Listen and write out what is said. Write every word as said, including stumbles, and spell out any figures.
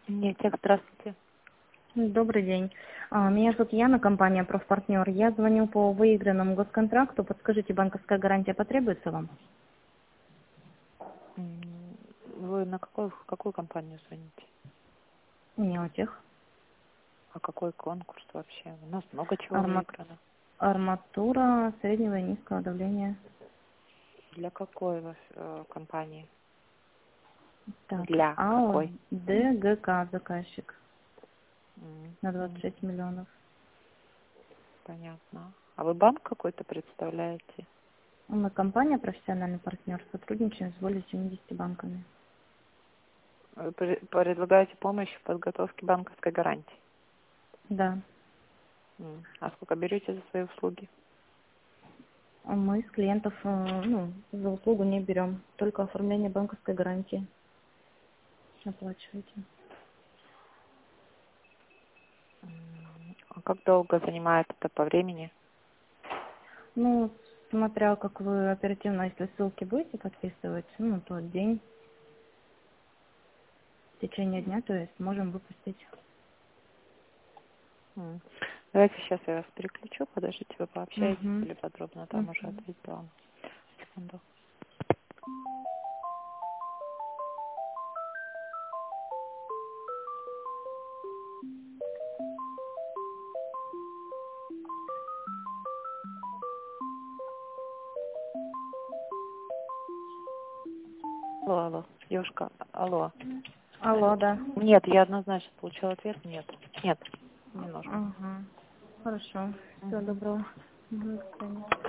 Нет, здравствуйте. Добрый день. А, Меня зовут Яна, компания «Профпартнер». Я звоню по выигранному госконтракту. Подскажите, банковская гарантия потребуется вам? М, Вы на какую, в какую компанию звоните? Не у тех. А какой конкурс вообще? У нас много чего Арма- выиграно. Арматура среднего и низкого давления. Для какой вас э, компании? Так, Для АО какой? ДГК заказчик М, на двадцать м, шесть миллионов. Понятно. А вы банк какой-то представляете? Мы компания «Профессиональный партнер», сотрудничаем с более семидесятью банками. Вы пре- предлагаете помощь в подготовке банковской гарантии? Да. М, А сколько берете за свои услуги? А Мы с клиентов э, ну, за услугу не берем, только оформление банковской гарантии оплачиваете. М, А как долго занимает это по времени? Ну, смотря как вы оперативно, если ссылки будете подписывать, ну, то день, в течение дня, то есть можем выпустить. М. Давайте сейчас я вас переключу, подождите, вы пообщаетесь Угу. более подробно, там уже Угу. ответила вам. Секунду. Алло, алло, девушка, алло. Алло, да. Нет, я однозначно получила ответ, нет. Нет, не нужно. Ага. Хорошо. Всего Мгм. доброго. Угу, до свидания.